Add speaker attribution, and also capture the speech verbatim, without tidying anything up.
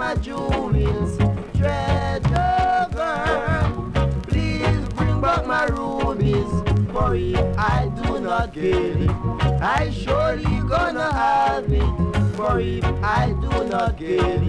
Speaker 1: my jewels, treasure girl. Please bring back my rubies, for if I do not get it, I surely gonna have it. For if I do not get